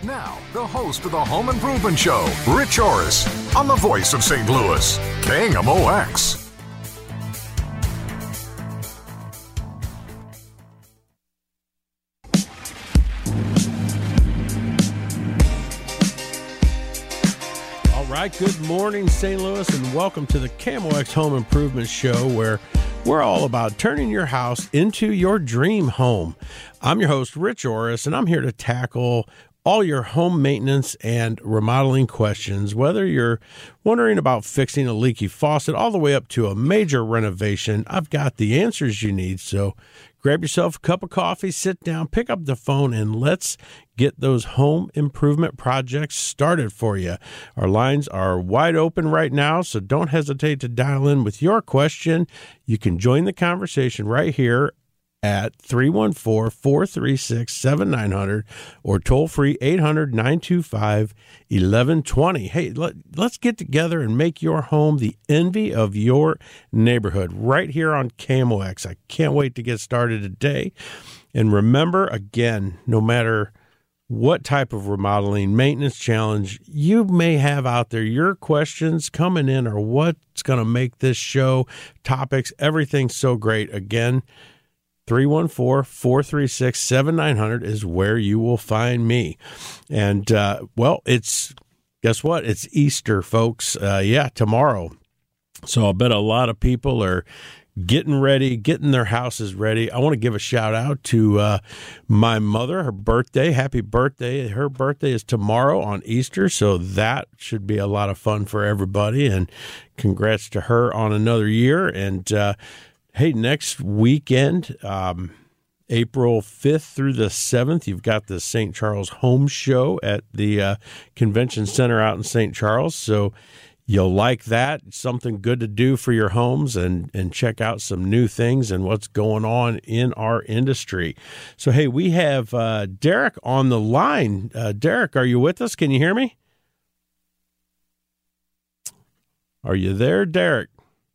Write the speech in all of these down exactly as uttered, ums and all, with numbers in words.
Now, the host of the Home Improvement Show, Rich Orris, on the voice of Saint Louis, K M O X. All right, good morning, Saint Louis, and welcome to the K M O X Home Improvement Show, where we're all about turning your house into your dream home. I'm your host, Rich Orris, and I'm here to tackle all your home maintenance and remodeling questions, whether you're wondering about fixing a leaky faucet all the way up to a major renovation. I've got the answers you need. So grab yourself a cup of coffee, sit down, pick up the phone, and let's get those home improvement projects started for you. Our lines are wide open right now, so don't hesitate to dial in with your question. You can join the conversation right here at three one four, four three six, seven nine zero zero or toll free eight hundred, nine two five, eleven twenty. Hey, let, let's get together and make your home the envy of your neighborhood right here on K M O X. I can't wait to get started today. And remember, again, no matter what type of remodeling maintenance challenge you may have out there, your questions coming in are what's going to make this show, topics, everything so great. Again, three one four, four three six, seven nine zero zero is where you will find me. And, uh, well, it's, guess what? It's Easter, folks. Uh, yeah, tomorrow. So I bet a lot of people are getting ready, getting their houses ready. I want to give a shout out to uh, my mother, her birthday. Happy birthday. Her birthday is tomorrow on Easter, so that should be a lot of fun for everybody. And congrats to her on another year. And, uh, hey, next weekend, um, April fifth through the seventh, you've got the Saint Charles Home Show at the uh, Convention Center out in Saint Charles. So you'll like that. Something good to do for your homes and, and check out some new things and what's going on in our industry. So, hey, we have uh, Derek on the line. Uh, Derek, are you with us? Can you hear me? Are you there, Derek?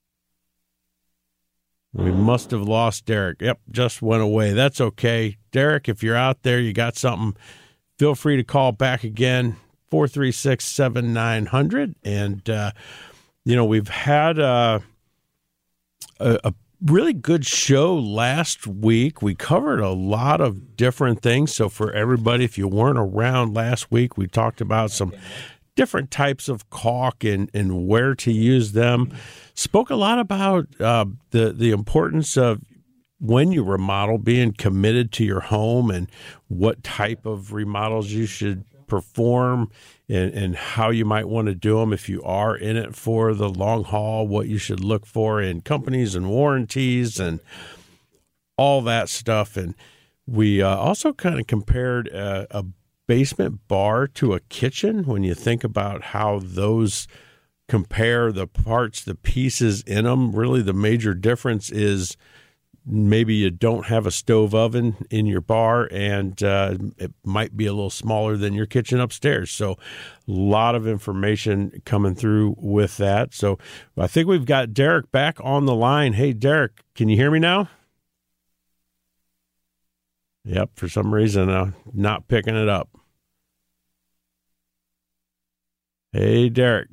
We must have lost Derek. Yep, just went away. That's okay. Derek, if you're out there, you got something, feel free to call back again, four three six, seven nine zero zero. And, uh, you know, we've had uh, a, a really good show last week. We covered a lot of different things. So for everybody, if you weren't around last week, we talked about some different types of caulk and, and where to use them. Spoke a lot about uh, the the importance of when you remodel, being committed to your home and what type of remodels you should perform and, and how you might want to do them if you are in it for the long haul, what you should look for in companies and warranties and all that stuff. And we uh, also kind of compared a, a basement bar to a kitchen when you think about how those compare, the parts, the pieces in them. Really, the major difference is maybe you don't have a stove oven in your bar, and uh, it might be a little smaller than your kitchen upstairs. So a lot of information coming through with that. So I think we've got Derek back on the line. Hey, Derek, can you hear me now? Yep, for some reason, uh, not picking it up. Hey, Derek.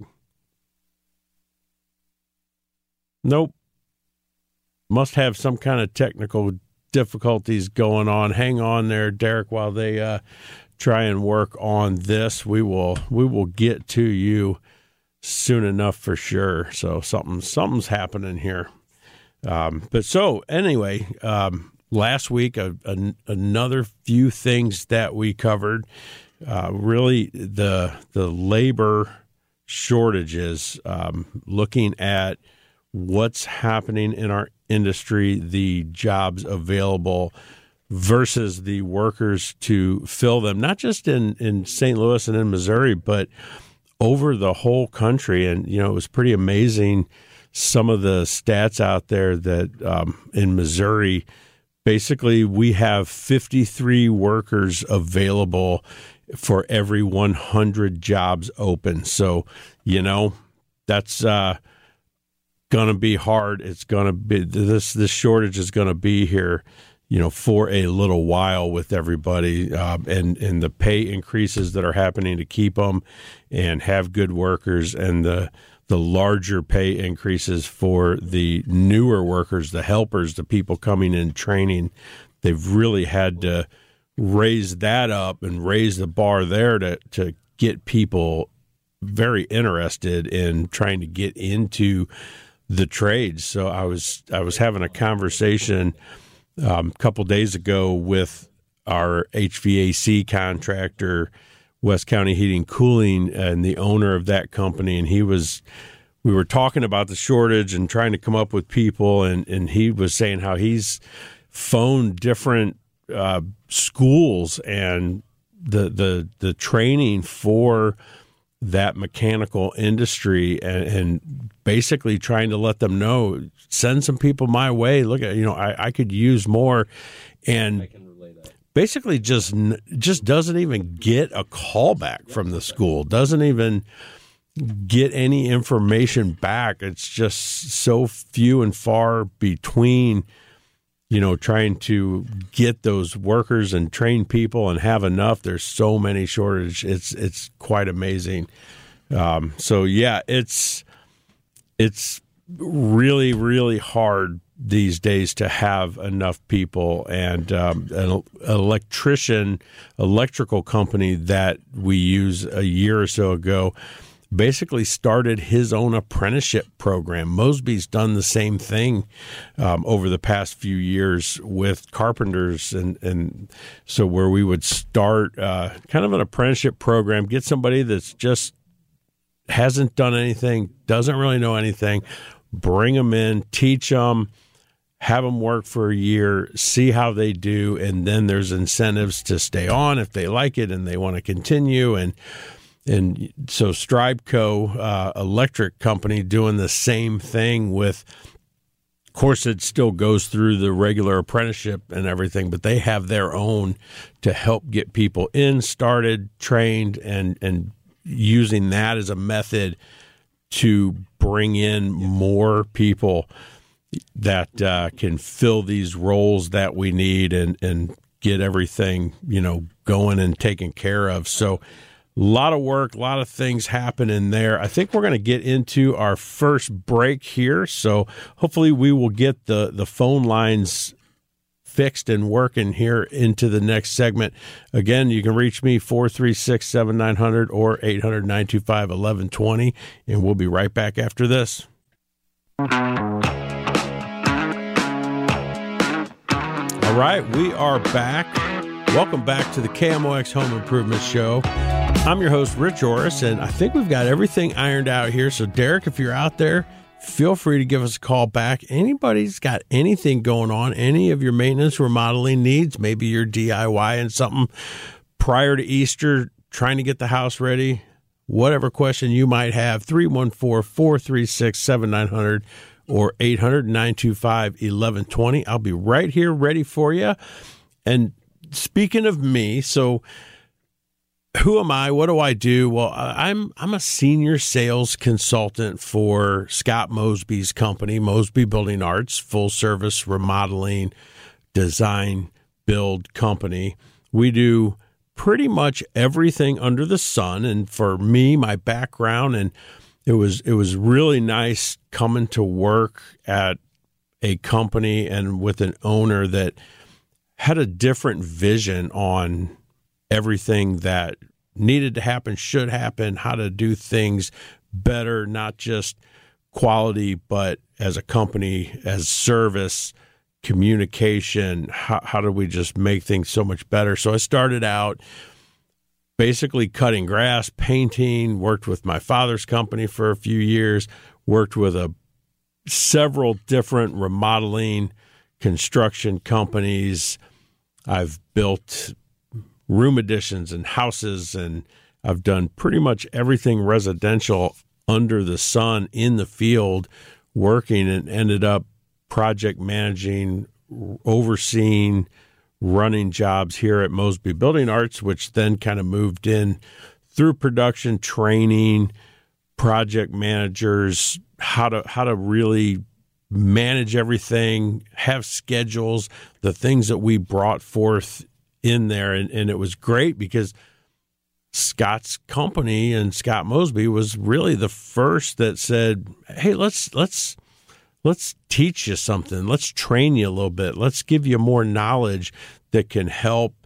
Nope. Must have some kind of technical difficulties going on. Hang on there, Derek, while they uh, try and work on this. We will we will get to you soon enough for sure. So something something's happening here. Um, but so anyway, um, last week a, a, another few things that we covered. Uh, really, the the labor shortages. Um, looking at what's happening in our industry, the jobs available versus the workers to fill them, not just in, in Saint Louis and in Missouri, but over the whole country. And, you know, it was pretty amazing, some of the stats out there that um, in Missouri, basically we have fifty-three workers available for every one hundred jobs open. So, you know, that's uh, going to be hard. It's going to be, this, this shortage is going to be here, you know, for a little while with everybody, uh, and, and the pay increases that are happening to keep them and have good workers, and the the larger pay increases for the newer workers, the helpers, the people coming in training. They've really had to raise that up and raise the bar there to, to get people very interested in trying to get into the trades. So I was I was having a conversation um, a couple days ago with our H V A C contractor, West County Heating Cooling, and the owner of that company, and he was we were talking about the shortage and trying to come up with people, and, and he was saying how he's phoned different uh, schools and the the the training for that mechanical industry, and, and basically trying to let them know, send some people my way. Look at, you know, I, I could use more, and I can relay that. Basically just just doesn't even get a call back from the school, doesn't even get any information back. It's just so few and far between, you know, trying to get those workers and train people and have enough. There's so many shortage. It's it's quite amazing. Um, so yeah, it's it's really really hard these days to have enough people. And um, an electrician, electrical company that we use a year or so ago, basically started his own apprenticeship program. Mosby's done the same thing um, over the past few years with carpenters, and, and so where we would start uh, kind of an apprenticeship program, get somebody that's just hasn't done anything, doesn't really know anything, bring them in, teach them, have them work for a year, see how they do, and then there's incentives to stay on if they like it and they want to continue. And And so Stribeco uh, Electric Company doing the same thing with, of course, it still goes through the regular apprenticeship and everything, but they have their own to help get people in, started, trained, and, and using that as a method to bring in more people that uh, can fill these roles that we need and, and get everything, you know, going and taken care of. So a lot of work, a lot of things happening there. I think we're going to get into our first break here, so hopefully we will get the, the phone lines fixed and working here into the next segment. Again, you can reach me, four three six, seven nine zero zero or eight hundred, nine two five, eleven twenty, and we'll be right back after this. All right, we are back. Welcome back to the K M O X Home Improvement Show. I'm your host, Rich Orris, and I think we've got everything ironed out here. So, Derek, if you're out there, feel free to give us a call back. Anybody's got anything going on, any of your maintenance remodeling needs, maybe you're DIYing something prior to Easter, trying to get the house ready, whatever question you might have, three one four, four three six, seven nine zero zero or eight hundred, nine two five, eleven twenty. I'll be right here ready for you. And speaking of me, so who am I? What do I do? Well, I'm I'm a senior sales consultant for Scott Mosby's company, Mosby Building Arts, full service remodeling, design, build company. We do pretty much everything under the sun. And for me, my background, and it was it was really nice coming to work at a company and with an owner that had a different vision on everything that needed to happen, should happen, how to do things better, not just quality, but as a company, as service, communication, how, how do we just make things so much better? So I started out basically cutting grass, painting, worked with my father's company for a few years, worked with a several different remodeling, construction companies. I've built room additions and houses, and I've done pretty much everything residential under the sun in the field working, and ended up project managing, overseeing, running jobs here at Mosby Building Arts, which then kind of moved in through production training, project managers, how to how to really manage everything, have schedules, the things that we brought forth in there. And, and it was great because Scott's company and Scott Mosby was really the first that said, hey, let's let's let's teach you something. Let's train you a little bit. Let's give you more knowledge that can help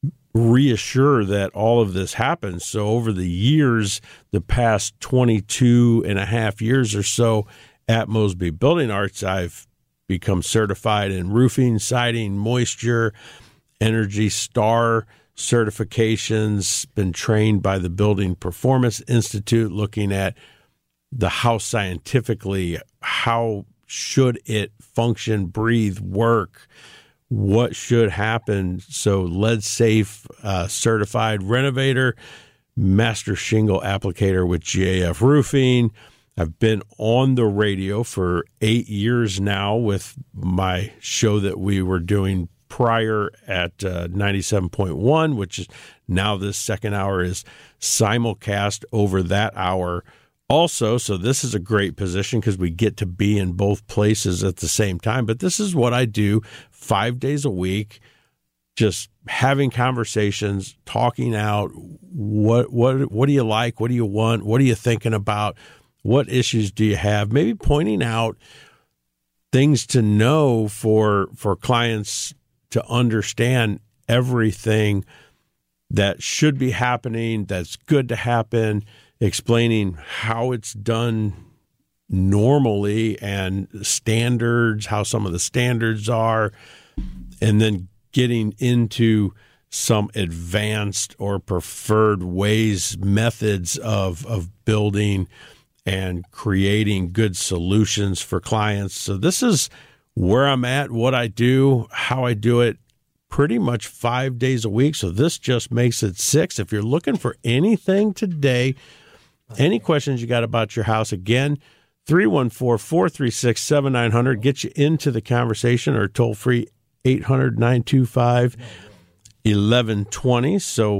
reassure that all of this happens. So over the years, the past twenty-two and a half years or so at Mosby Building Arts, I've become certified in roofing, siding, moisture, Energy Star certifications, been trained by the Building Performance Institute, looking at the house scientifically, how should it function, breathe, work, what should happen. So lead safe, uh, certified renovator, master shingle applicator with G A F Roofing. I've been on the radio for eight years now with my show that we were doing prior at uh, ninety-seven point one, which is now this second hour is simulcast over that hour also. So this is a great position because we get to be in both places at the same time. But this is what I do five days a week, just having conversations, talking out what what what do you like, what do you want, what are you thinking about, what issues do you have, maybe pointing out things to know for for clients to understand everything that should be happening, that's good to happen, explaining how it's done normally and standards, how some of the standards are, and then getting into some advanced or preferred ways, methods of, of building and creating good solutions for clients. So this is where I'm at, what I do, how I do it, pretty much five days a week. So this just makes it six. If you're looking for anything today, any questions you got about your house, again, three one four, four three six, seven nine zero zero, get you into the conversation, or toll free eight hundred, nine two five, eleven twenty. So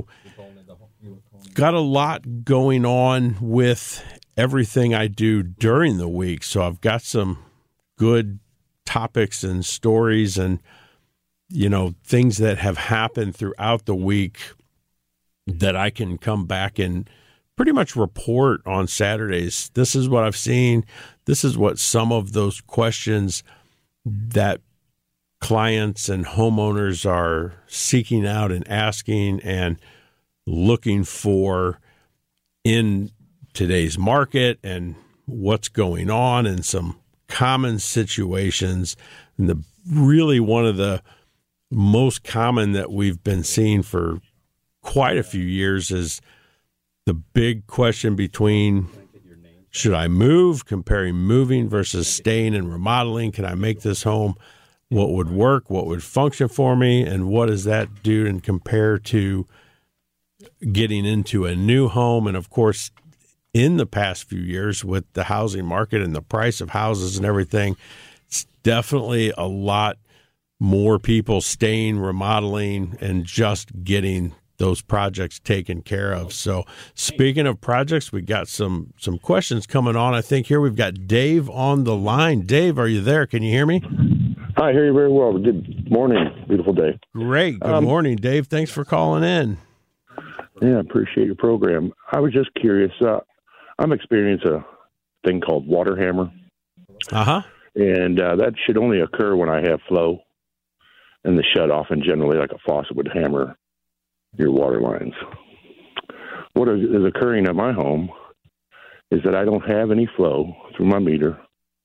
got a lot going on with everything I do during the week. So I've got some good topics and stories and, you know, things that have happened throughout the week that I can come back and pretty much report on Saturdays. This is what I've seen. This is what some of those questions that clients and homeowners are seeking out and asking and looking for in today's market and what's going on, and some common situations. And the really one of the most common that we've been seeing for quite a few years is the big question between, should I move, comparing moving versus staying and remodeling? Can I make this home? What would work? What would function for me? And what does that do and compare to getting into a new home? And of course, in the past few years with the housing market and the price of houses and everything, it's definitely a lot more people staying, remodeling, and just getting those projects taken care of. So speaking of projects, we got some some questions coming on. I think here we've got Dave on the line. Dave, are you there? Can you hear me? Hi, I hear you very well. Good morning. Beautiful day. Great. Good um, morning, Dave. Thanks for calling in. Yeah, I appreciate your program. I was just curious. Uh, I'm experiencing a thing called water hammer. Uh-huh. And uh, that should only occur when I have flow and the shut off, and generally like a faucet would hammer your water lines. What is occurring at my home is that I don't have any flow through my meter,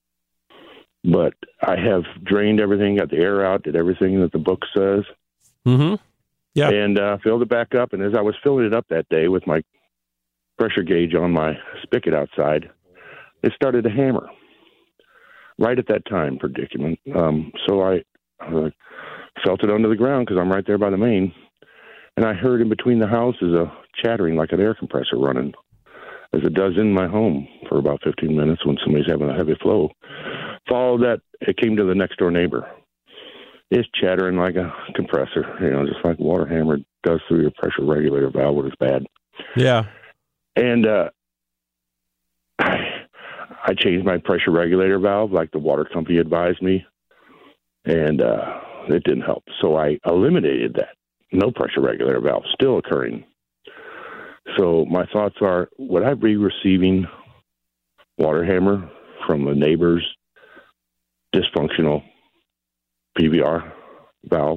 but I have drained everything, got the air out, did everything that the book says. Mm-hmm. Yeah. And uh, filled it back up. And as I was filling it up that day with my pressure gauge on my spigot outside, it started to hammer right at that time predicament. Um, so I uh, felt it under the ground because I'm right there by the main. And I heard in between the houses a chattering like an air compressor running, as it does in my home for about fifteen minutes when somebody's having a heavy flow. Followed that, it came to the next door neighbor. It's chattering like a compressor, you know, just like water hammer does through your pressure regulator valve when it's bad. Yeah. And uh, I, I changed my pressure regulator valve like the water company advised me, and uh, it didn't help. So I eliminated that. No pressure regulator valve still occurring. So my thoughts are, would I be receiving water hammer from a neighbor's dysfunctional P V R valve?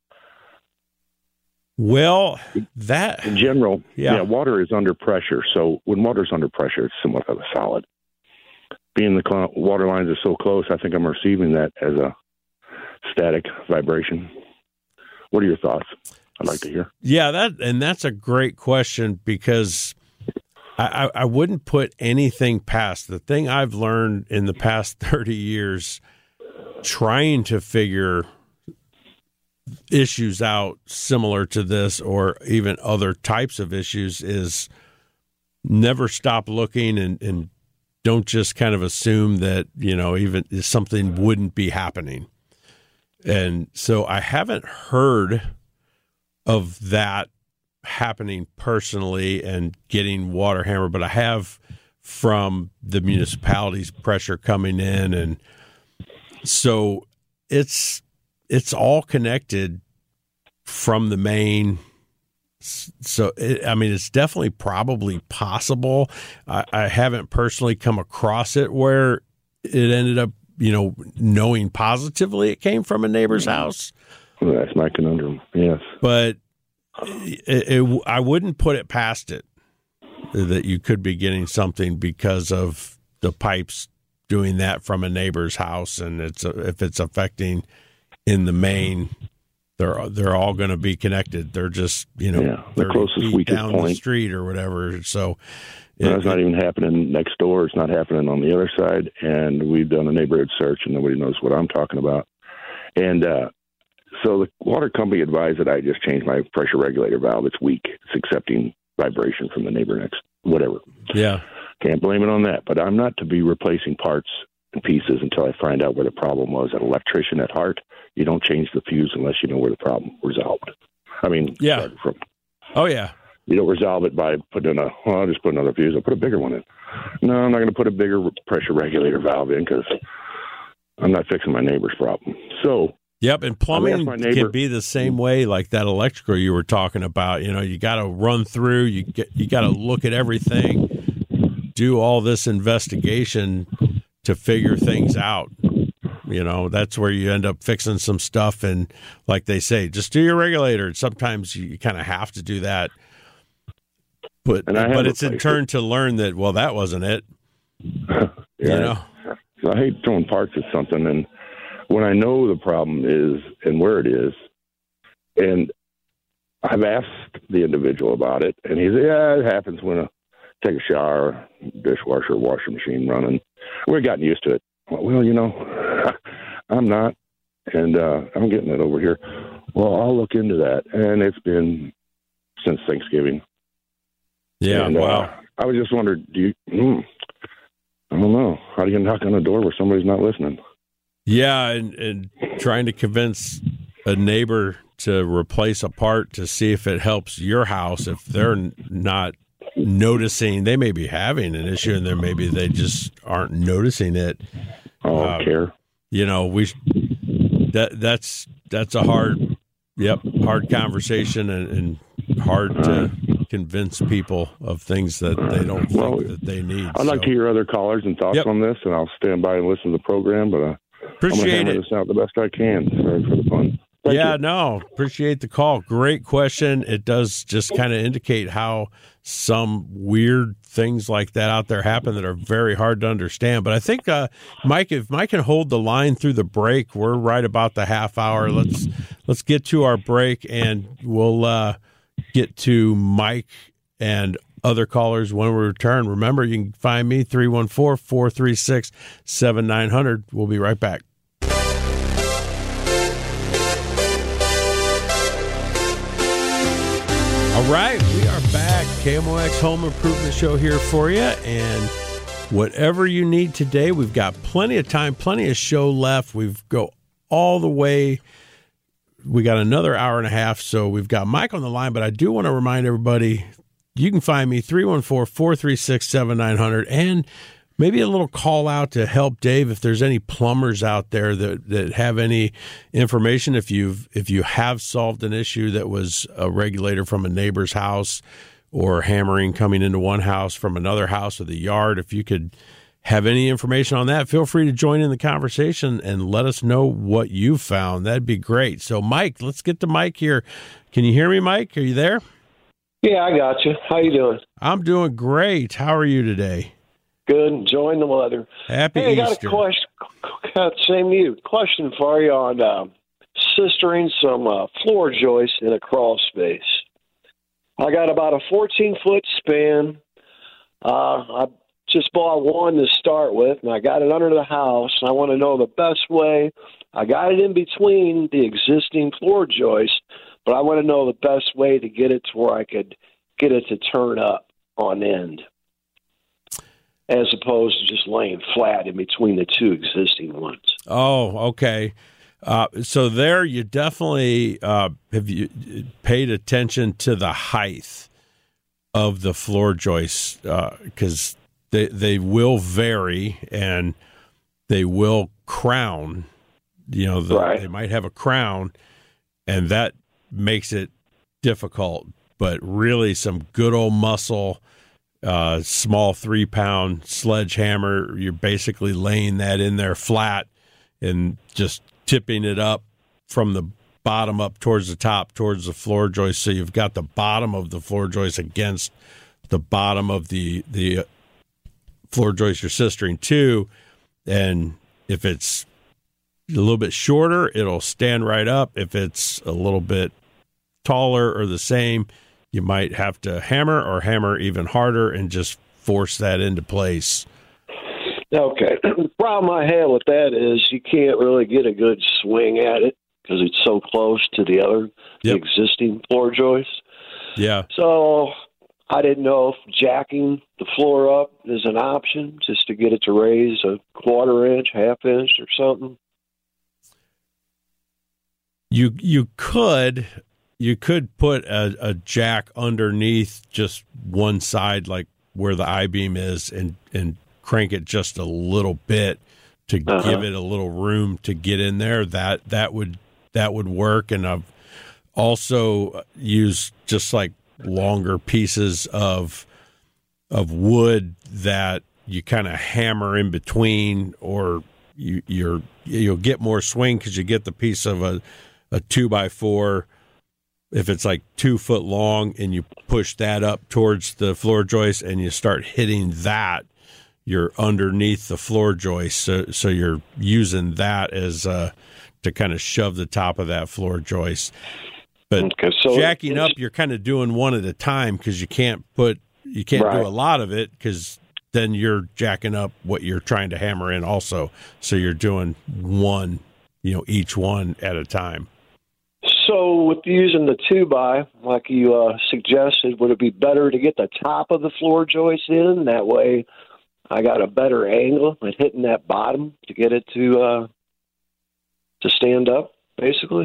Well, that in general, yeah. yeah, water is under pressure. So when water's under pressure, it's somewhat of a solid. Being the cl- water lines are so close, I think I'm receiving that as a static vibration. What are your thoughts? I'd like to hear. Yeah, that and that's a great question, because I, I, I wouldn't put anything past the thing I've learned in the past thirty years, trying to figure issues out similar to this or even other types of issues, is never stop looking and, and don't just kind of assume that, you know, even something wouldn't be happening. And so I haven't heard of that happening personally and getting water hammer, but I have from the municipality's pressure coming in. And so it's, it's all connected from the main. So, it, I mean, it's definitely probably possible. I, I haven't personally come across it where it ended up, you know, knowing positively it came from a neighbor's house. Well, that's my conundrum, yes. But it, it, I wouldn't put it past it that you could be getting something because of the pipes doing that from a neighbor's house. And it's if it's affecting in the main, they're they're all going to be connected. They're just, you know, yeah, the closest weakest down point. The street or whatever. So it's not even happening next door. It's not happening on the other side. And we've done a neighborhood search, and nobody knows what I'm talking about. And uh, so the water company advised that I just change my pressure regulator valve. It's weak. It's accepting vibration from the neighbor next, whatever. Yeah. Can't blame it on that. But I'm not to be replacing parts and pieces until I find out where the problem was. An electrician at heart, you don't change the fuse unless you know where the problem resolved. I mean, yeah. From, oh, yeah. You don't resolve it by putting a, well, I'll just put another fuse. I'll put a bigger one in. No, I'm not going to put a bigger pressure regulator valve in because I'm not fixing my neighbor's problem. So, yep, and plumbing neighbor, can be the same way, like that electrical you were talking about. You know, you got to run through, you get, you got to look at everything, do all this investigation to figure things out. You know, that's where you end up fixing some stuff. And like they say, just do your regulator. Sometimes you kind of have to do that. But but it's in turn it. to learn that, well, that wasn't it. yeah. You know? So I hate throwing parts at something. And when I know the problem is and where it is, and I've asked the individual about it, and he said, yeah, it happens when I take a shower, dishwasher, washing machine running. We've gotten used to it. Well, you know, I'm not, and uh, I'm getting it over here. Well, I'll look into that. And it's been since Thanksgiving. Yeah, and, wow. Uh, I was just wondering, do you, hmm, I don't know, how do you knock on a door where somebody's not listening? Yeah, and, and trying to convince a neighbor to replace a part to see if it helps your house, if they're not noticing, they may be having an issue, and then maybe they just aren't noticing it. Oh, uh, care. You know, we that that's that's a hard, yep, hard conversation, and, and hard to convince people of things that they don't think well, that they need. I'd so. like to hear other callers and thoughts yep. on this, and I'll stand by and listen to the program. But uh, appreciate I'm gonna hammer it. This out the best I can. Sorry for the fun. Thank yeah, you. no, appreciate the call. Great question. It does just kind of indicate how some weird things like that out there happen that are very hard to understand. But I think, uh, Mike, if Mike can hold the line through the break, we're right about the half hour. Let's let's get to our break, and we'll uh, get to Mike and other callers when we return. Remember, you can find me, three one four, four three six, seven nine zero zero. We'll be right back. All right, we are back. K M O X Home Improvement Show here for you. And whatever you need today, we've got plenty of time, plenty of show left. We've go all the way. We got another hour and a half, so we've got Mike on the line. But I do want to remind everybody, you can find me, three one four, four three six, seven nine zero zero. And Maybe a little call out to help Dave if there's any plumbers out there that, that have any information. If you've if you have solved an issue that was a regulator from a neighbor's house or hammering coming into one house from another house or the yard, if you could have any information on that, feel free to join in the conversation and let us know what you found. That'd be great. So, Mike, let's get to Mike here. Can you hear me, Mike? Are you there? Yeah, I got you. How you doing? I'm doing great. How are you today? Good. Enjoying the weather. Happy hey, Easter. I got a question. Same to you. Question for you on uh, sistering some uh, floor joists in a crawl space. I got about a fourteen-foot span. Uh, I just bought one to start with, and I got it under the house. And I want to know the best way. I got it in between the existing floor joists, but I want to know the best way to get it to where I could get it to turn up on end, as opposed to just laying flat in between the two existing ones. Oh, okay. Uh, so there, you definitely uh, have you paid attention to the height of the floor joists, because uh, they they will vary and they will crown. You know, the, right. They might have a crown, and that makes it difficult. But really, some good old muscle. Uh, small three-pound sledgehammer, you're basically laying that in there flat and just tipping it up from the bottom up towards the top, towards the floor joist. So you've got the bottom of the floor joist against the bottom of the, the floor joist you're sistering to. And if it's a little bit shorter, it'll stand right up. If it's a little bit taller or the same, you might have to hammer or hammer even harder and just force that into place. Okay. The problem I have with that is you can't really get a good swing at it because it's so close to the other Yep. the existing floor joists. Yeah. So I didn't know if jacking the floor up is an option just to get it to raise a quarter inch, half inch or something. You you could... You could put a, a jack underneath just one side, like where the I-beam is, and, and crank it just a little bit to uh-huh. give it a little room to get in there. That that would that would work. And I've also used just like longer pieces of of wood that you kind of hammer in between, or you, you're you'll get more swing because you get the piece of a, a two by four. If it's like two foot long and you push that up towards the floor joist and you start hitting that, you're underneath the floor joist. So, so you're using that as uh, to kind of shove the top of that floor joist. But okay, so jacking up, you're kind of doing one at a time because you can't put, you can't right. do a lot of it because then you're jacking up what you're trying to hammer in also. So you're doing one, you know, each one at a time. So with using the two by, like you uh, suggested, would it be better to get the top of the floor joist in? That way I got a better angle at hitting that bottom to get it to uh, to stand up, basically.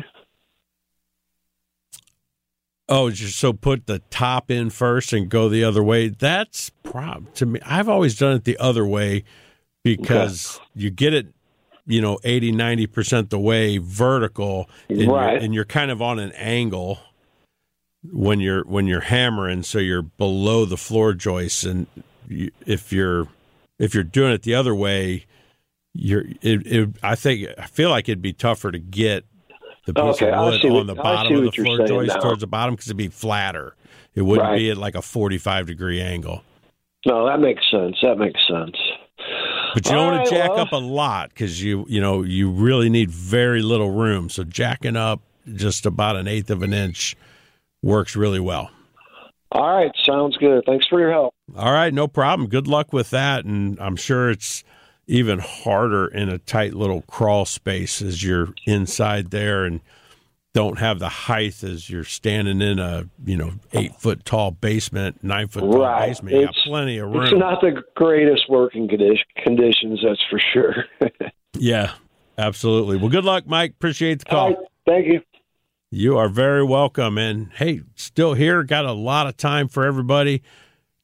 Oh, so put the top in first and go the other way. That's prob to me. I've always done it the other way because okay. you get it, you know, eighty, ninety percent the way vertical, and, right. you're, and you're kind of on an angle when you're when you're hammering, so you're below the floor joists. And you, if you're if you're doing it the other way, you're. It, it, I think I feel like it'd be tougher to get the piece okay, of wood on what, the bottom of the floor joist now. towards the bottom because it'd be flatter. It wouldn't right. be at like a forty-five degree angle. No, that makes sense. That makes sense. But you don't All want right, to jack well. up a lot because you you know you really need very little room. So jacking up just about an eighth of an inch works really well. All right, sounds good. Thanks for your help. All right, no problem. Good luck with that, and I'm sure it's even harder in a tight little crawl space as you're inside there and don't have the height as you're standing in a, you know, eight foot tall basement, nine foot tall right. basement. You it's, got plenty of room. It's not the greatest working conditions, that's for sure. Yeah, absolutely. Well, good luck, Mike. Appreciate the call. All right, thank you. You are very welcome. And hey, still here. Got a lot of time for everybody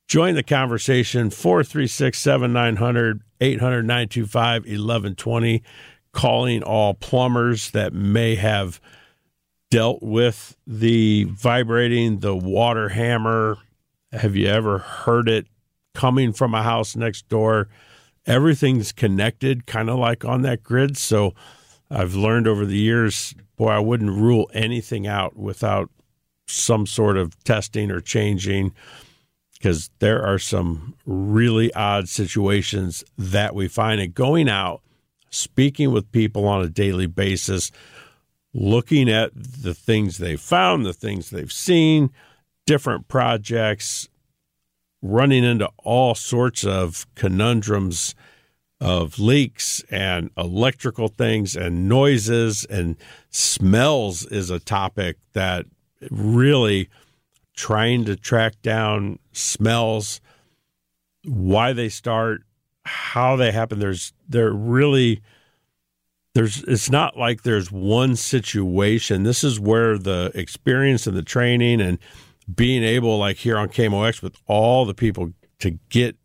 Join the conversation, four three six, seven nine zero zero, eight hundred, nine two five, eleven twenty, calling all plumbers that may have dealt with the vibrating, the water hammer. Have you ever heard it coming from a house next door? Everything's connected, kind of like on that grid. So I've learned over the years, boy, I wouldn't rule anything out without some sort of testing or changing, because there are some really odd situations that we find. And going out, speaking with people on a daily basis, looking at the things they've found, the things they've seen, different projects, running into all sorts of conundrums of leaks and electrical things and noises and smells is a topic that really trying to track down smells, why they start, how they happen. There's, they're really, there's, it's not like there's one situation. This is where the experience and the training and being able, like here on K M O X with all the people, to get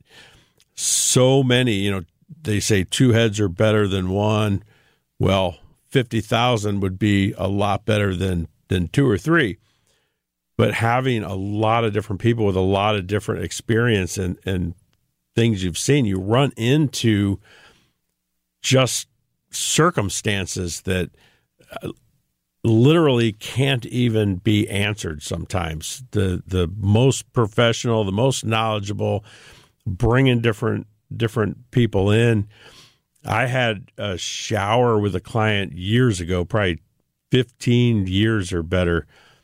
so many, you know, they say two heads are better than one. Well, fifty thousand would be a lot better than, than two or three. But having a lot of different people with a lot of different experience and, and things you've seen, you run into just circumstances that literally can't even be answered sometimes. The the most professional, the most knowledgeable, bringing different different people in. I had a shower with a client years ago, probably fifteen years or better,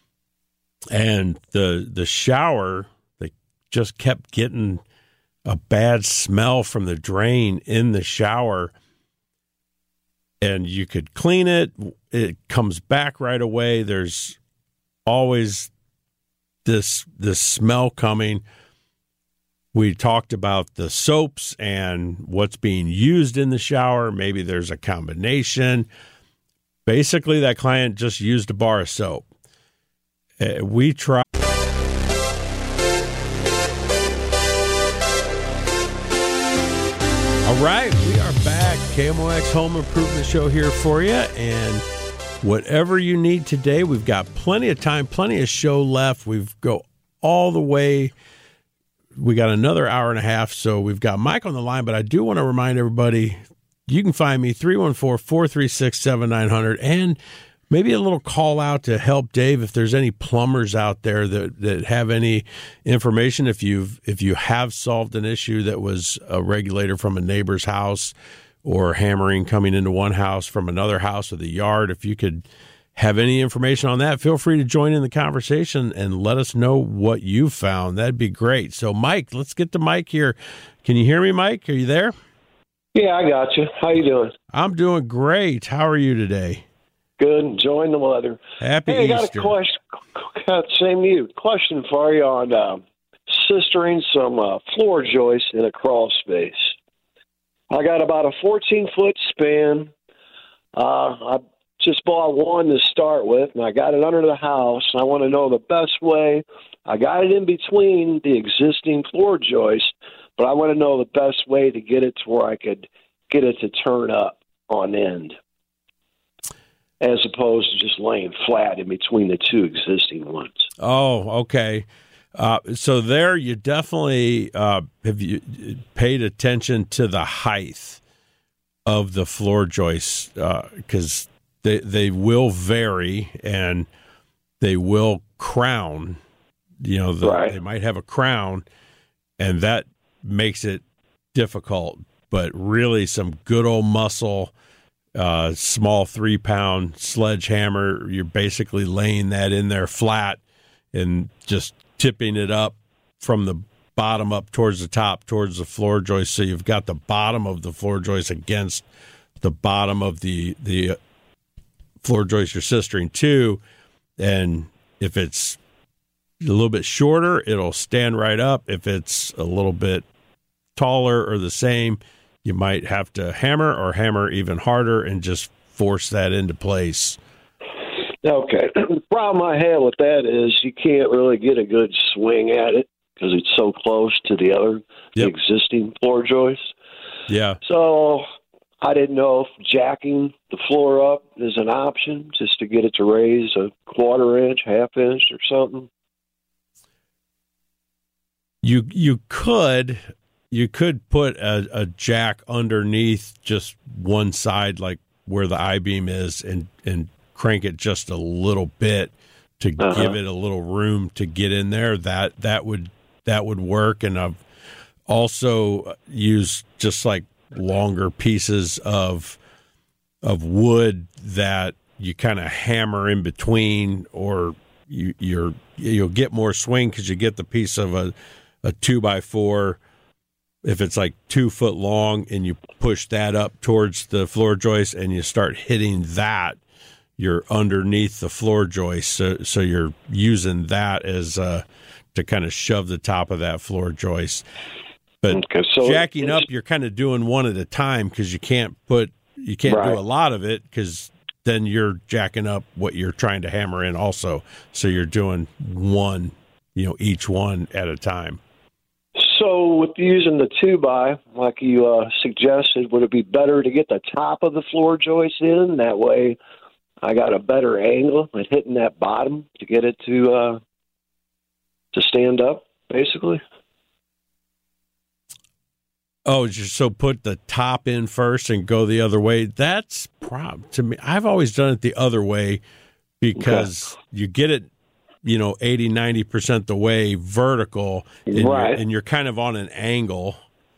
and the the shower, they just kept getting a bad smell from the drain in the shower. And you could clean it. It comes back right away. There's always this this smell coming. We talked about the soaps and what's being used in the shower. Maybe there's a combination. Basically, that client just used a bar of soap. Uh, we tried. All right, we are back. K M O X Home Improvement Show here for you. And whatever you need today, we've got plenty of time, plenty of show left. We've go all the way. We got another hour and a half, so we've got Mike on the line. But I do want to remind everybody, you can find me three one four, four three six, seven nine zero zero, and maybe a little call out to help Dave if there's any plumbers out there that, that have any information. If you've if you have solved an issue that was a regulator from a neighbor's house or hammering coming into one house from another house or the yard, if you could have any information on that, feel free to join in the conversation and let us know what you found. That'd be great. So, Mike, let's get to Mike here. Can you hear me, Mike? Are you there? Yeah, I got you. How you doing? I'm doing great. How are you today? Good. Enjoying the weather. Happy hey, Easter. I got a question. Got same to you. Question for you on uh, sistering some uh, floor joists in a crawl space. I got about a fourteen-foot span. Uh, I just bought one to start with, and I got it under the house. And I want to know the best way. I got it in between the existing floor joists, but I want to know the best way to get it to where I could get it to turn up on end, as opposed to just laying flat in between the two existing ones. Oh, okay. Uh, so there, you definitely uh, have you paid attention to the height of the floor joists, because uh, they they will vary and they will crown. You know, the, right. They might have a crown, and that makes it difficult. But really, some good old muscle. Uh, small three-pound sledgehammer, you're basically laying that in there flat and just tipping it up from the bottom up towards the top, towards the floor joist. So you've got the bottom of the floor joist against the bottom of the, the floor joist you're sistering to. And if it's a little bit shorter, it'll stand right up. If it's a little bit taller or the same, you might have to hammer or hammer even harder and just force that into place. Okay. The problem I have with that is you can't really get a good swing at it. because it's so close to the other Yep. the existing floor joist. Yeah. So I didn't know if jacking the floor up is an option, just to get it to raise a quarter inch, half inch, or something. You you could you could put a, a jack underneath just one side, like where the I-beam is, and, and crank it just a little bit to Uh-huh. give it a little room to get in there. That that would that would work. And I've also used just like longer pieces of of wood that you kind of hammer in between, or you, you're you'll get more swing because you get the piece of a a two by four. If it's like two foot long and you push that up towards the floor joist and you start hitting that, you're underneath the floor joist. So, so you're using that as uh, to kind of shove the top of that floor joist. But Okay, so jacking it's- up, you're kind of doing one at a time because you can't put, you can't Right. do a lot of it because then you're jacking up what you're trying to hammer in also. So you're doing one, you know, each one at a time. So with using the two by, like you uh, suggested, would it be better to get the top of the floor joist in? That way I got a better angle at hitting that bottom to get it to uh, to stand up, basically. Oh, just so put the top in first and go the other way. That's prob to me. I've always done it the other way because you get it, you know, eighty, ninety percent the way vertical, and, Right. you're, and you're kind of on an angle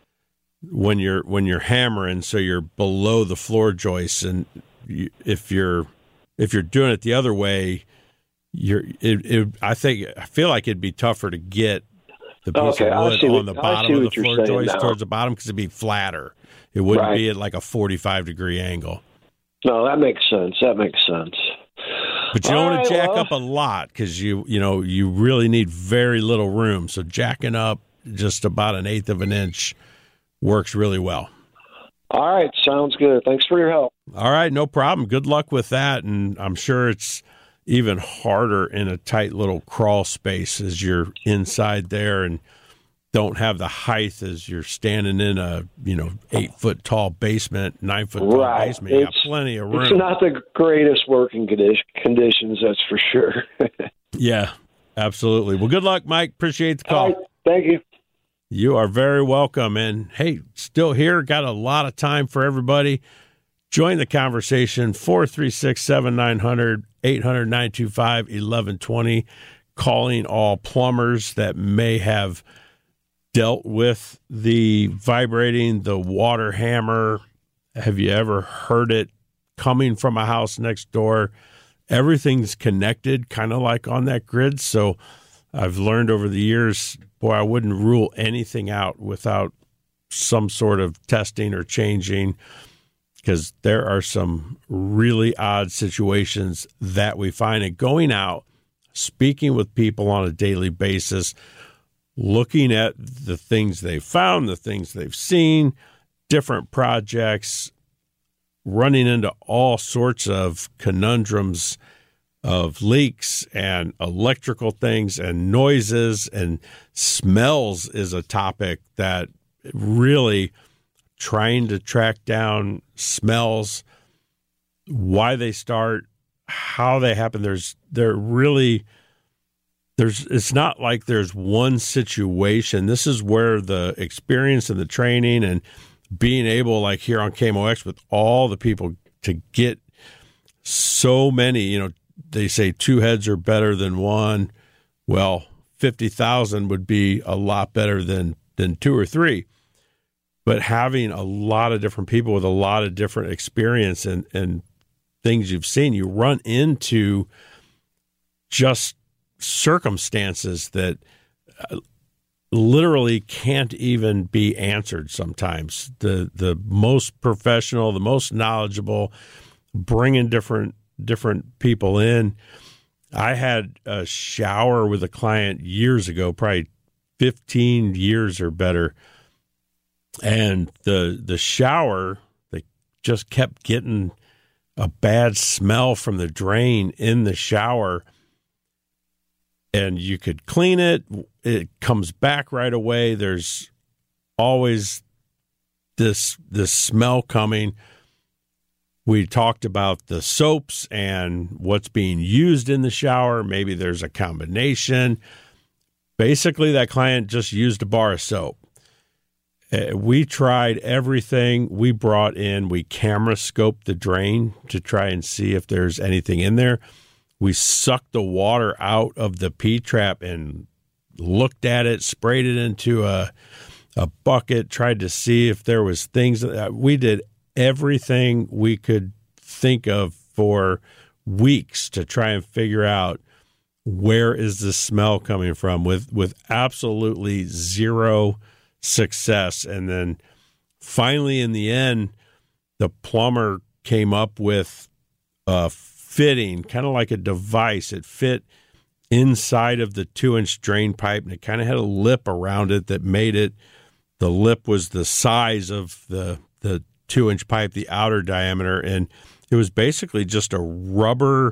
when you're when you're hammering, so you're below the floor joist. And you, if you're if you're doing it the other way, you're. It, it, I think I feel like it'd be tougher to get the piece Okay, I of wood see on what- the I bottom see of the what you're floor saying joist now. towards the bottom because it'd be flatter. It wouldn't Right. be at like a forty-five degree angle. No, that makes sense. That makes sense. But you don't All want right, to jack well- up a lot because you you know you really need very little room. So jacking up just about an eighth of an inch works really well. All right, sounds good. Thanks for your help. All right, no problem. Good luck with that, and I'm sure it's even harder in a tight little crawl space as you're inside there and don't have the height as you're standing in a you know eight foot tall basement, nine foot tall Right. basement. You got It's- plenty of It's room. not the greatest working condi- conditions, that's for sure. Yeah, absolutely. Well, good luck, Mike. Appreciate the call. All right, thank you. You are very welcome. And hey, still here, got a lot of time for everybody. Join the conversation, four three six, seven nine zero zero, eight hundred, nine two five, eleven twenty. Calling all plumbers that may have dealt with the vibrating, the water hammer. Have you ever heard it coming from a house next door? Everything's connected, kind of like on that grid. So I've learned over the years, boy, I wouldn't rule anything out without some sort of testing or changing, because there are some really odd situations that we find. And going out, speaking with people on a daily basis, looking at the things they've found, the things they've seen, different projects, running into all sorts of conundrums of leaks and electrical things and noises and smells is a topic that really trying to track down smells, why they start, how they happen. There's, they're really, there's, it's not like there's one situation. This is where the experience and the training and being able, like here on K M O X with all the people, to get so many, you know, they say two heads are better than one. Well, fifty thousand would be a lot better than, than two or three. But having a lot of different people with a lot of different experience and, and things you've seen, you run into just circumstances that uh, literally can't even be answered sometimes. The the most professional, the most knowledgeable, bringing different different people in. I had a shower with a client years ago, probably fifteen years or better, and the the shower, they just kept getting a bad smell from the drain in the shower. and you could clean it. It comes back right away. There's always this this smell coming. We talked about the soaps and what's being used in the shower. Maybe there's a combination. Basically, that client just used a bar of soap. Uh, we tried everything. We brought in, we camera scoped the drain to try and see if there's anything in there. We sucked the water out of the P-trap and looked at it, sprayed it into a a bucket, tried to see if there was things. We did everything we could think of for weeks to try and figure out where is the smell coming from, with, with absolutely zero success. And then finally, in the end, the plumber came up with a fitting, kind of like a device. It fit inside of the two-inch drain pipe, and it kind of had a lip around it that made it, the lip was the size of the the two-inch pipe, the outer diameter, and it was basically just a rubber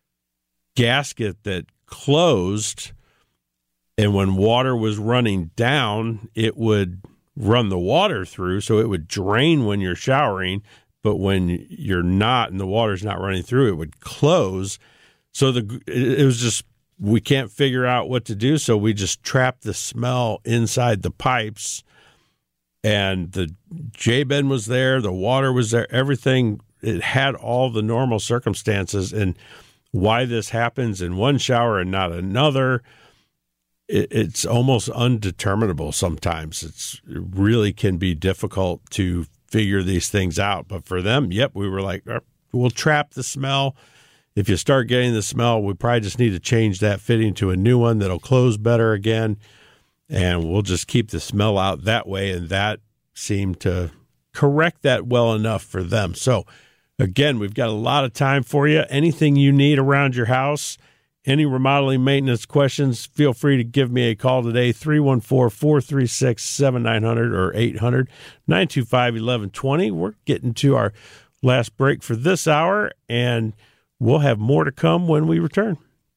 gasket that closed, and when water was running down, it would run the water through, so it would drain when you're showering, but when you're not and the water's not running through, it would close. So the it was just, we can't figure out what to do, so we just trapped the smell inside the pipes. And the J-bend was there, the water was there, everything. It had all the normal circumstances. And why this happens in one shower and not another, it, it's almost undeterminable sometimes. It's, it really can be difficult to figure these things out. But for them, yep, we were like, we'll trap the smell. If you start getting the smell, we probably just need to change that fitting to a new one that'll close better again. And we'll just keep the smell out that way. And that seemed to correct that well enough for them. So, again, we've got a lot of time for you. Anything you need around your house, any remodeling maintenance questions, feel free to give me a call today, three one four, four three six, seven nine zero zero or eight hundred, nine two five, eleven twenty. We're getting to our last break for this hour, and we'll have more to come when we return.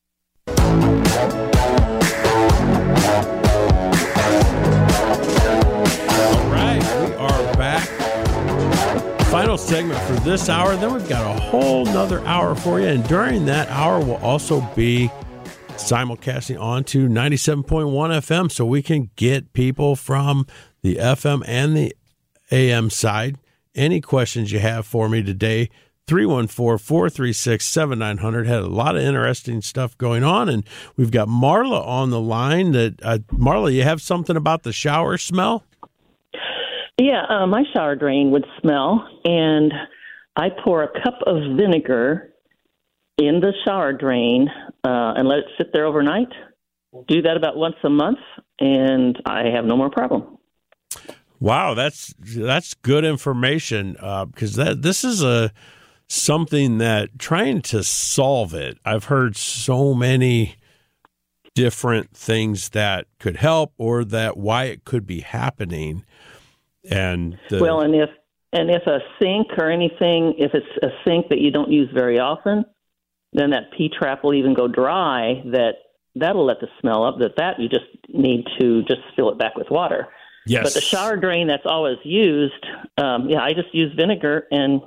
Final segment for this hour. Then we've got a whole nother hour for you. And during that hour, we'll also be simulcasting on to ninety-seven point one F M so we can get people from the F M and the A M side. Any questions you have for me today, three one four, four three six, seven nine zero zero. Had a lot of interesting stuff going on. And we've got Marla on the line. That uh, Marla, you have something about the shower smell? Yeah, uh, my shower drain would smell, and I pour a cup of vinegar in the shower drain uh, and let it sit there overnight. Do that about once a month, and I have no more problem. Wow, that's that's good information, because uh, that this is a something that trying to solve it. I've heard so many different things that could help, or that why it could be happening. And the, well, and if and if a sink or anything, if it's a sink that you don't use very often, then that P-trap will even go dry. That that'll let the smell up. That that you just need to just fill it back with water. Yes. But the shower drain that's always used, um, yeah, I just use vinegar, and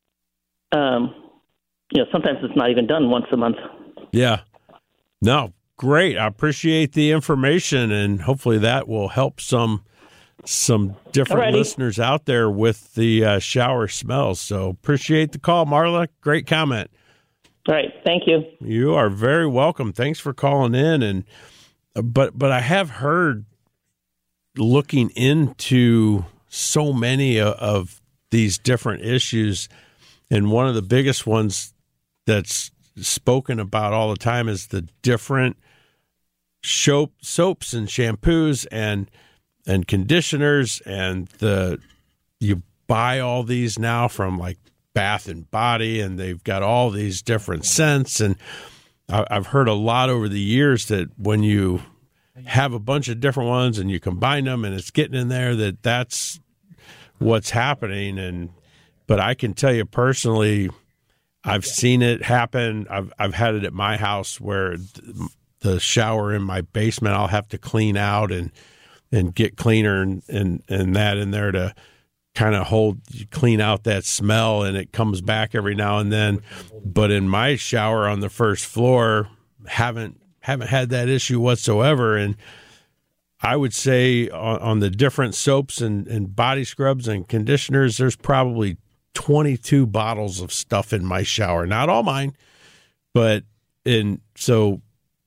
um, you know, sometimes it's not even done once a month. Yeah. No, great. I appreciate the information, and hopefully that will help some. some different Alrighty. listeners out there with the uh, shower smells. So appreciate the call, Marla. Great comment. All right. Thank you. You are very welcome. Thanks for calling in. And but but I have heard, looking into so many of, of these different issues, and one of the biggest ones that's spoken about all the time is the different soap, soaps and shampoos and and conditioners, and the you buy all these now from like Bath and Body, and they've got all these different scents. And I've heard a lot over the years that when you have a bunch of different ones and you combine them and it's getting in there, that that's what's happening. And but I can tell you personally, I've seen it happen. I've I've had it at my house where the shower in my basement, I'll have to clean out and and get cleaner and and, and that in there to kind of hold, clean out that smell, and it comes back every now and then. But in my shower on the first floor, haven't haven't had that issue whatsoever. And I would say on, on the different soaps and, and body scrubs and conditioners, there's probably twenty-two bottles of stuff in my shower. Not all mine, but and so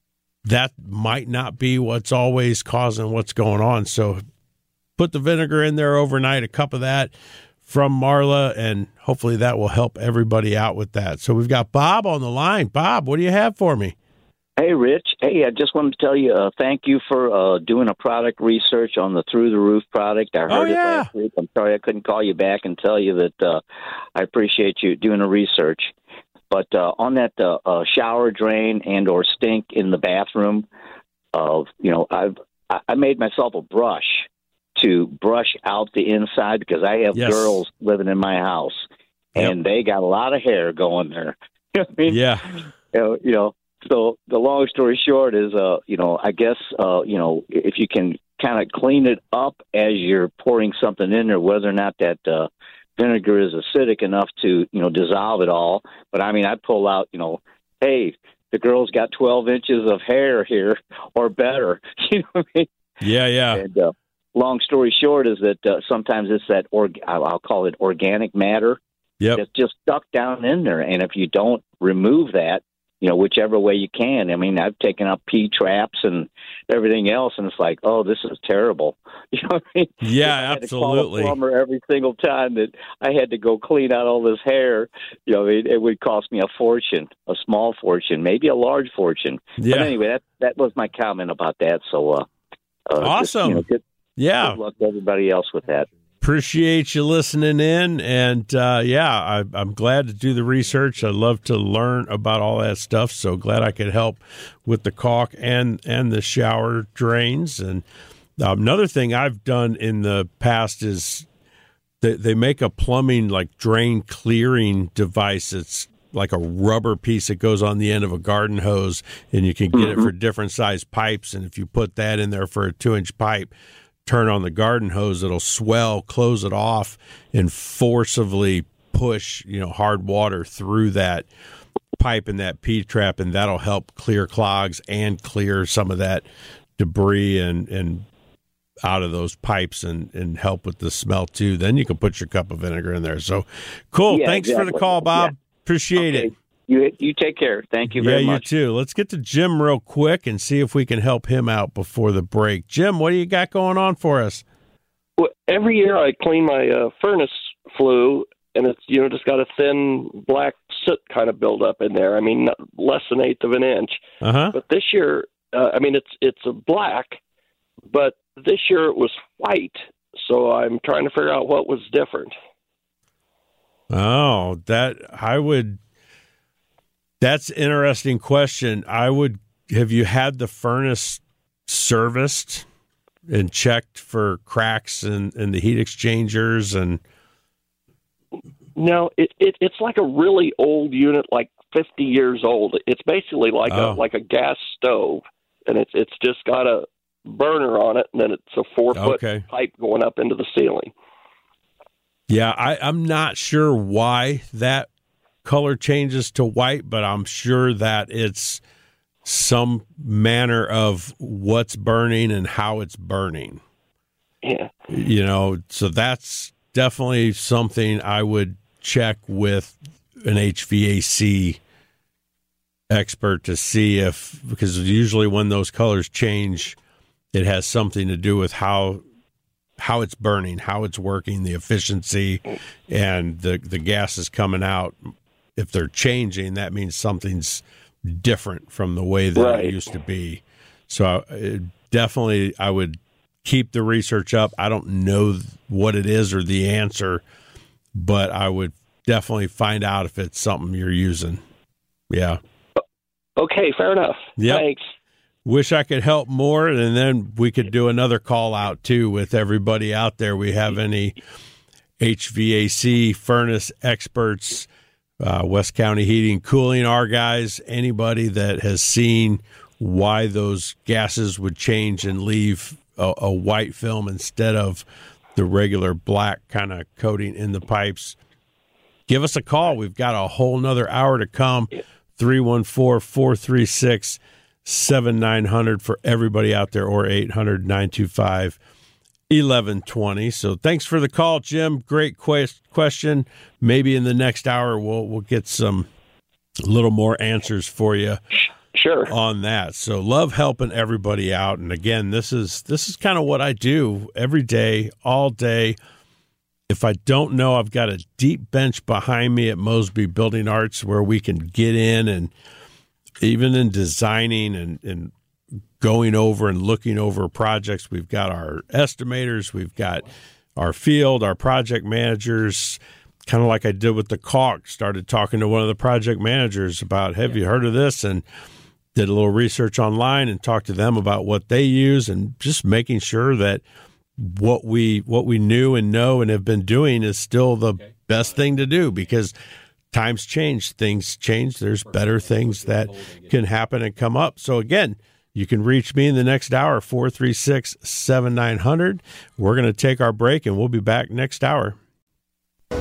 that might not be what's always causing what's going on. So put the vinegar in there overnight, a cup of that from Marla, and hopefully that will help everybody out with that. So we've got Bob on the line. Bob, what do you have for me? Hey, Rich. Hey, I just wanted to tell you uh, thank you for uh, doing a product research on the Through the Roof product. I heard oh, it yeah. last week. I'm sorry I couldn't call you back and tell you that uh, I appreciate you doing the research. But uh, on that uh, uh, shower drain and or stink in the bathroom, uh, you know, I've I made myself a brush to brush out the inside because I have yes. girls living in my house, and yep. they got a lot of hair going there. You know what I mean? Yeah. You know, you know, so the long story short is, uh, you know, I guess, uh, you know, if you can kind of clean it up as you're pouring something in there, whether or not that uh, vinegar is acidic enough to, you know, dissolve it all. But, I mean, I pull out, you know, hey, the girl's got twelve inches of hair here or better. You know what I mean? Yeah, yeah. And, uh, long story short is that uh, sometimes it's that, org- I'll call it organic matter yep. that's just stuck down in there. And if you don't remove that, you know, whichever way you can. I mean, I've taken up pea traps and everything else, and it's like, oh, this is terrible. You know what I mean? Yeah, I had absolutely. To call a plumber every single time that I had to go clean out all this hair. You know, it, it would cost me a fortune, a small fortune, maybe a large fortune. Yeah. But anyway, that that was my comment about that. So, uh, uh awesome. Just, you know, good, yeah. Good luck to everybody else with that. Appreciate you listening in, and uh, yeah, I, I'm glad to do the research. I love to learn about all that stuff, so glad I could help with the caulk and and the shower drains. And um, another thing I've done in the past is they, they make a plumbing like drain clearing device. It's like a rubber piece that goes on the end of a garden hose, and you can get mm-hmm. it for different size pipes. And if you put that in there for a two inch pipe, turn on the garden hose, it'll swell, close it off, and forcibly push, you know, hard water through that pipe and that P-trap, and that'll help clear clogs and clear some of that debris and, and out of those pipes and, and help with the smell too. Then you can put your cup of vinegar in there. So cool. Yeah, Thanks exactly. for the call, Bob. Yeah. Appreciate okay. it. You you take care. Thank you very yeah, much. Yeah, you too. Let's get to Jim real quick and see if we can help him out before the break. Jim, what do you got going on for us? Well, every year I clean my uh, furnace flue, and it's, you know, just got a thin black soot kind of buildup in there. I mean, not, less than an eighth of an inch. Uh-huh. But this year, uh, I mean, it's it's a black, but this year it was white. So I'm trying to figure out what was different. Oh, that I would. That's an interesting question. I would. Have you had the furnace serviced and checked for cracks in, in the heat exchangers? And no, it, it it's like a really old unit, like fifty years old. It's basically like oh. a like a gas stove, and it's it's just got a burner on it, and then it's a four foot okay. pipe going up into the ceiling. Yeah, I, I'm not sure why that color changes to white, but I'm sure that it's some manner of what's burning and how it's burning. Yeah. You know, so that's definitely something I would check with an H V A C expert to see if, because usually when those colors change, it has something to do with how how it's burning, how it's working, the efficiency, and the the gases coming out. If they're changing, that means something's different from the way that right. it used to be. So it definitely, I would keep the research up. I don't know what it is or the answer, but I would definitely find out if it's something you're using. Yeah. Okay, fair enough. Yep. Thanks. Wish I could help more, and then we could do another call out too with everybody out there. We have any H V A C furnace experts, uh, West County Heating, Cooling, our guys, anybody that has seen why those gases would change and leave a, a white film instead of the regular black kind of coating in the pipes. Give us a call. We've got a whole nother hour to come. three one four, four three six, seven nine zero zero for everybody out there, or eight hundred, nine two five, eleven twenty. So thanks for the call, Jim. Great quest- question. Maybe in the next hour we'll we'll get some a little more answers for you. Sure. On that. So love helping everybody out. And again, this is this is kind of what I do every day, all day. If I don't know, I've got a deep bench behind me at Mosby Building Arts where we can get in, and even in designing and, and going over and looking over projects, we've got our estimators, we've got our field, our project managers, kind of like I did with the caulk, started talking to one of the project managers about, have you heard of this? And did a little research online and talked to them about what they use, and just making sure that what we what we knew and know and have been doing is still the okay. best thing to do, because times change, things change. There's better things that can happen and come up. So again, you can reach me in the next hour, four three six, seven nine zero zero. We're going to take our break, and we'll be back next hour. All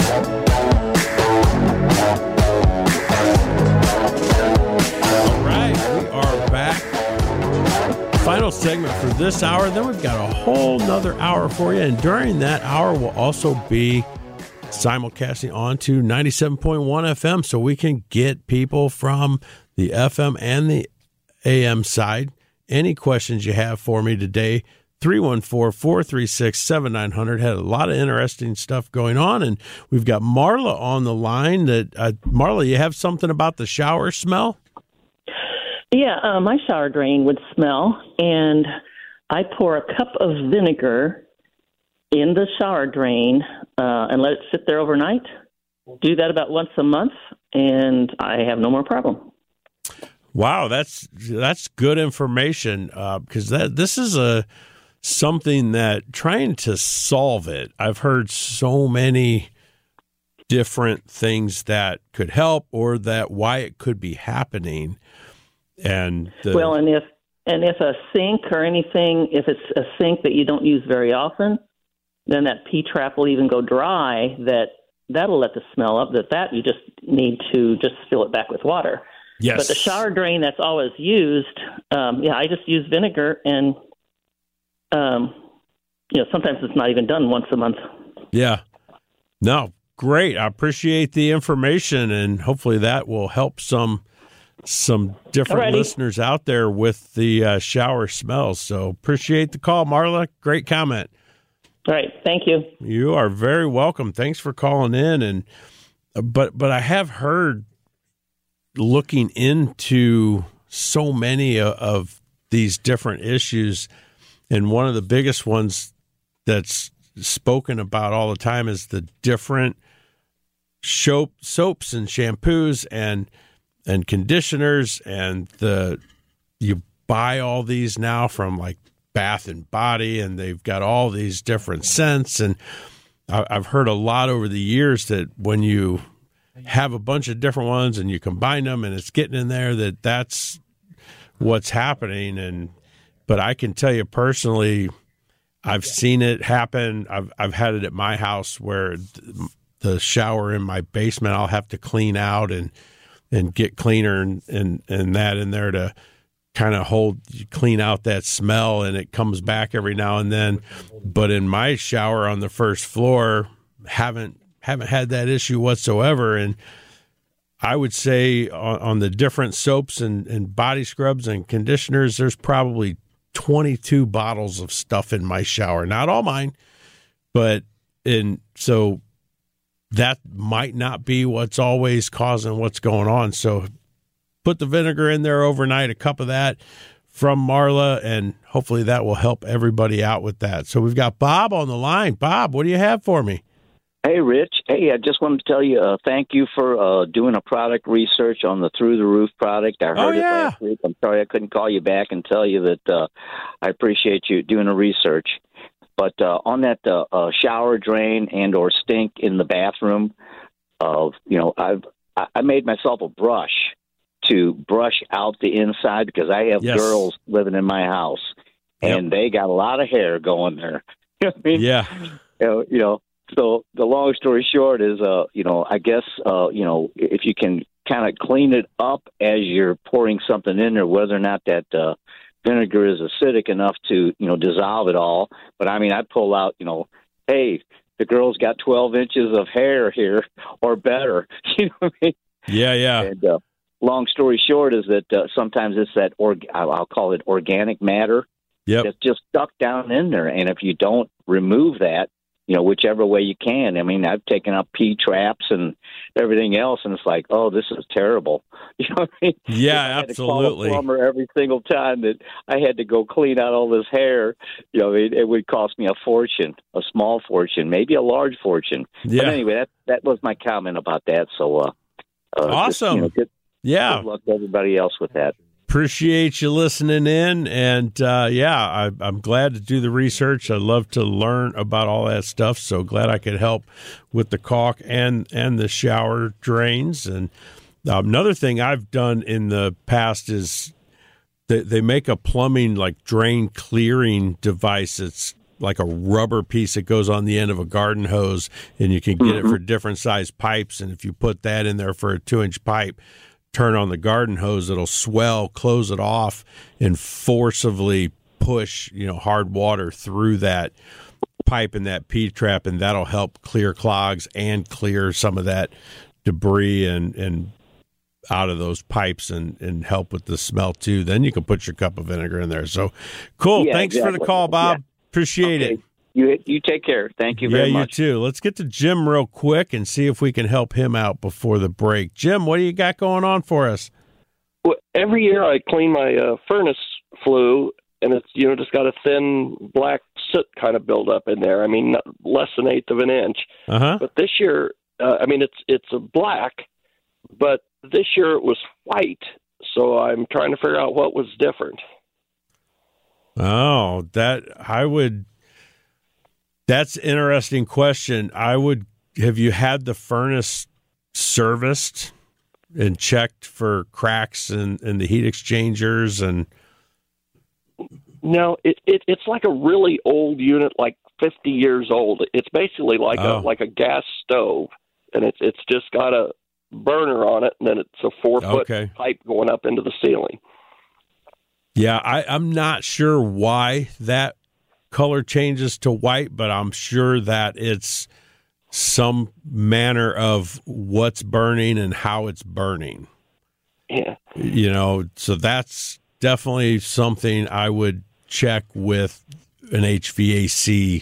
right, we are back. Final segment for this hour. Then we've got a whole nother hour for you. And during that hour, we'll also be simulcasting on to ninety-seven point one F M, so we can get people from the F M and the A M side. Any questions you have for me today, three one four, four three six, seven nine zero zero. Had a lot of interesting stuff going on. And we've got Marla on the line. That uh, Marla, you have something about the shower smell? Yeah, uh, my shower drain would smell, and I pour a cup of vinegar in the shower drain uh, and let it sit there overnight. Do that about once a month, and I have no more problem. Wow, that's that's good information, uh, because that this is a something that trying to solve it. I've heard so many different things that could help, or that why it could be happening. And the, well, and if and if a sink or anything, if it's a sink that you don't use very often, then that P-trap will even go dry. That that'll let the smell up. That that you just need to just fill it back with water. Yes. But the shower drain that's always used, um, yeah, I just use vinegar, and um, you know, sometimes it's not even done once a month. Yeah. No, great. I appreciate the information, and hopefully that will help some. some different Alrighty. listeners out there with the uh, shower smells. So appreciate the call, Marla. Great comment. All right. Thank you. You are very welcome. Thanks for calling in. And, but, but I have heard, looking into so many of, of these different issues, and one of the biggest ones that's spoken about all the time is the different soap, soaps and shampoos and and conditioners, and the you buy all these now from like Bath and Body, and they've got all these different scents. And I've heard a lot over the years that when you have a bunch of different ones and you combine them and it's getting in there, that that's what's happening. And but I can tell you personally, I've seen it happen. I've I've had it at my house where the shower in my basement I'll have to clean out and and get cleaner and, and, and that in there to kind of hold, clean out that smell, and it comes back every now and then. But in my shower on the first floor, haven't haven't had that issue whatsoever. And I would say on, on the different soaps and, and body scrubs and conditioners, there's probably twenty-two bottles of stuff in my shower. Not all mine, but in so that might not be what's always causing what's going on. So put the vinegar in there overnight, a cup of that from Marla, and hopefully that will help everybody out with that. So we've got Bob on the line. Bob, what do you have for me? Hey, Rich. Hey, I just wanted to tell you, uh, thank you for uh, doing a product research on the Through the Roof product. I heard oh, yeah. it last week. I'm sorry I couldn't call you back and tell you that uh, I appreciate you doing a research. But uh, on that uh, uh, shower drain and or stink in the bathroom, uh, you know, I've I made myself a brush to brush out the inside because I have yes. girls living in my house, and yep. they got a lot of hair going there. I mean, yeah. You know, you know, so the long story short is, uh, you know, I guess, uh, you know, if you can kind of clean it up as you're pouring something in there, whether or not that uh, vinegar is acidic enough to, you know, dissolve it all. But I mean, I pull out, you know, hey, the girl's got twelve inches of hair here or better. You know what I mean? Yeah, yeah. And uh, long story short is that uh, sometimes it's that, org- I'll call it organic matter yep. that's just stuck down in there. And if you don't remove that, you know, whichever way you can. I mean, I've taken up P traps and everything else, and it's like, oh, this is terrible. You know what I mean? Yeah, I had absolutely. To call a plumber every single time that I had to go clean out all this hair. You know, it, it would cost me a fortune, a small fortune, maybe a large fortune. Yeah. But anyway, that that was my comment about that. So, uh, uh awesome. Just, you know, good, yeah. Good luck to everybody else with that. Appreciate you listening in, and uh, yeah, I, I'm glad to do the research. I love to learn about all that stuff, so glad I could help with the caulk and and the shower drains. And um, another thing I've done in the past is they, they make a plumbing like drain clearing device. It's like a rubber piece that goes on the end of a garden hose, and you can get mm-hmm. it for different size pipes. And if you put that in there for a two inch pipe, turn on the garden hose, it'll swell, close it off, and forcibly push, you know, hard water through that pipe and that P-trap, and that'll help clear clogs and clear some of that debris and, and out of those pipes and, and help with the smell, too. Then you can put your cup of vinegar in there. So, cool. Yeah, Thanks exactly. for the call, Bob. Yeah. Appreciate okay. it. You you take care. Thank you very yeah, much. Yeah, you too. Let's get to Jim real quick and see if we can help him out before the break. Jim, what do you got going on for us? Well, every year I clean my uh, furnace flue, and it's you know just got a thin black soot kind of buildup in there. I mean, not, less than an eighth of an inch. Uh-huh. But this year, uh, I mean, it's it's a black, but this year it was white. So I'm trying to figure out what was different. Oh, that I would. That's an interesting question. I would. Have you had the furnace serviced and checked for cracks and in, in the heat exchangers and? No, it, it it's like a really old unit, like fifty years old. It's basically like oh. a like a gas stove, and it's it's just got a burner on it, and then it's a four foot okay. pipe going up into the ceiling. Yeah, I, I'm not sure why that color changes to white, but I'm sure that it's some manner of what's burning and how it's burning. Yeah. You know, so that's definitely something I would check with an H V A C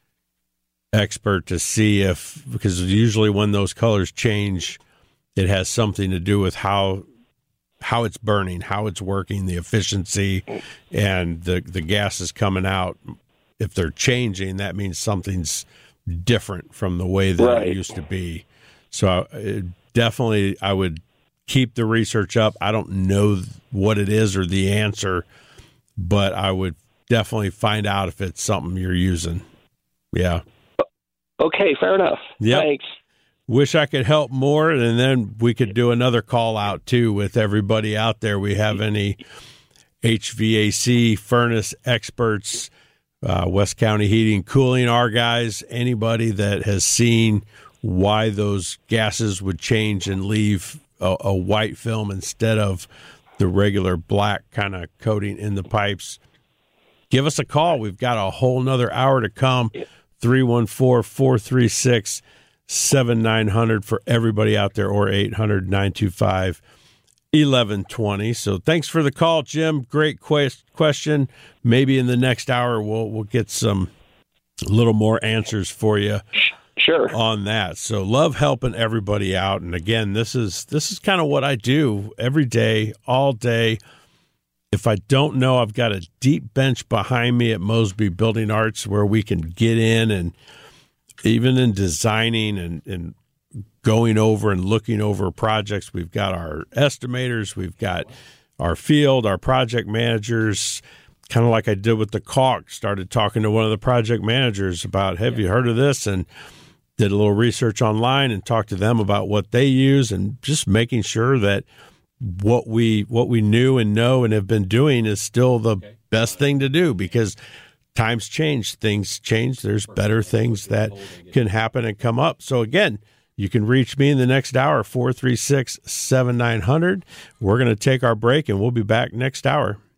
expert to see if, because usually when those colors change, it has something to do with how how it's burning, how it's working, the efficiency, and the the gases coming out. If they're changing, that means something's different from the way that right. it used to be. So it definitely, I would keep the research up. I don't know what it is or the answer, but I would definitely find out if it's something you're using. Yeah. Okay, fair enough. Yep. Thanks. Wish I could help more, and then we could do another call out, too, with everybody out there. We have any H V A C furnace experts, uh, West County Heating, Cooling, our guys, anybody that has seen why those gases would change and leave a, a white film instead of the regular black kind of coating in the pipes. Give us a call. We've got a whole nother hour to come. three one four, four three six, seven nine zero zero for everybody out there, or eight hundred, nine two five, eleven twenty. So thanks for the call, Jim. Great quest- question. Maybe in the next hour we'll we'll get some a little more answers for you. Sure. On that. So love helping everybody out. And again, this is this is kind of what I do every day, all day. If I don't know, I've got a deep bench behind me at Mosby Building Arts where we can get in, and even in designing and, and going over and looking over projects, we've got our estimators, we've got our field, our project managers, kind of like I did with the caulk, started talking to one of the project managers about, have you heard of this? And did a little research online and talked to them about what they use, and just making sure that what we what we knew and know and have been doing is still the best thing to do, because times change, things change. There's better things that can happen and come up. So again, you can reach me in the next hour, four three six, seven nine zero zero. We're going to take our break, and we'll be back next hour.